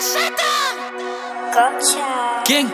King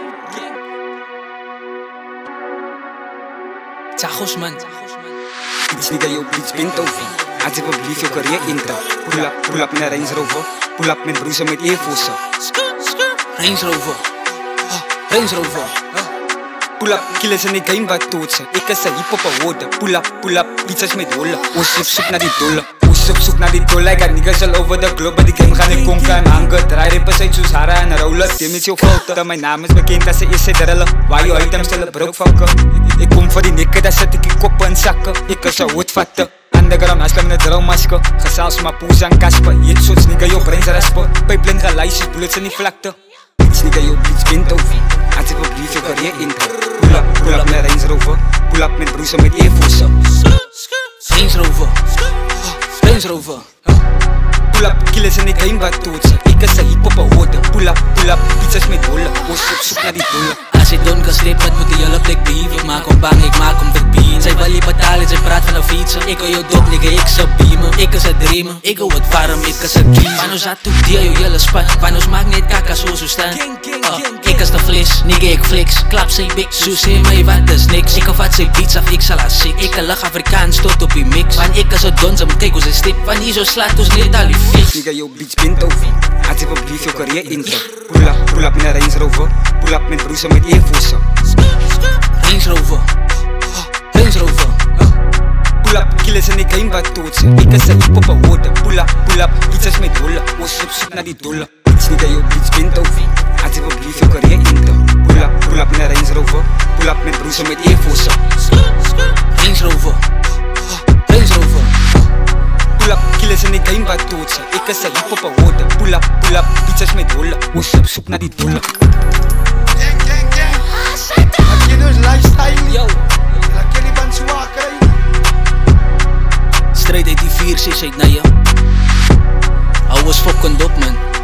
Chachos man Bitch nigga, yo bitch bent over. Als ik verblief, je carrière intra. Pull up naar Range Rover. Pull up met broezen met Air Force. Range Rover Range Rover Pull up, killers in de game wat toetsen. Ik is een hip-hop award. Pull up, pizzas met holle. Oos op zoek naar die dolle. Oos op zoek naar die dolle. Ik got niggas all over the globe. Bij die game gaan ik konken en hangen. Draai rippers uit zoals Hara en Roller. Tim is jouw fouten. Mijn naam is bekend als ze eerst zit drillen. Waar je items stellen broek vakken. Ik kom voor die nikken, daar zet ik die koppen in zakken. Ik is een hoedvatten. Underground aslam met een droommasker. Gezels maar poes en kasper. Je het soort nigga, jouw brains raspen. Pipeline geluisterd, bullets in die vlakte. Bitch nigga, yo bitch bent over. Als ik verblief, je carrière intra. Pull up naar Range Rover. Pull up met broezen met Air Force. Range Rover Range Rover Pull up, killers in de game wat toetsen. Ik is een hip-hop award. Pull up, pizzas met holle. Oos op zoek naar die dolle. Als ik don kan slepen, het moet die jullie plek beef. Ik maak hem bang, ik maak hem verbieden. Zij wil je betalen, zij praat van een fietsen. Ik wil jou dop, nigga, ik zou beamen. Ik is een dreamer, ik wil het warm, ik is een kiem. Wanneer zat toe die jou jullie spat. Wanneer maak niet kaka zo staan. Ik is de vlees, nigga, ik flex. Klap zijn bik, zo zei mij wat is niks. Ik vat zijn beats af, ik zal haar sick. Ik lach Afrikaans tot op die mix. Want ik is een don, ze me kijk hoe ze stip. Want hier zo slaat ons niet al die fix. Nigga, yo bitch bent over. Als ik verblief, je carrière intra. Pull up naar Range Rover. Pull up met broezen met Air Force. Range Rover Range Rover Pull up, killers in de game wat toetsen. Ik is een hip-hop award. Pull up, pizzas met holle. Oos op zoek naar die dolle. Bitch nigga, yo bitch bent over. Als ik verblief, je carrière intra. Pull up naar Range Rover. Pull up met broezen met Air Force. Range Rover Range Rover Pull up, killers in de game wat toetsen. Ik is een hip-hop award. Pull up, pizzas met holle. Oos op zoek naar die dolle. Aqui nos lifestyle, Yo aquele bansuaca aí. Straight 84, 6 uit naar je. Hou eens fucking dop man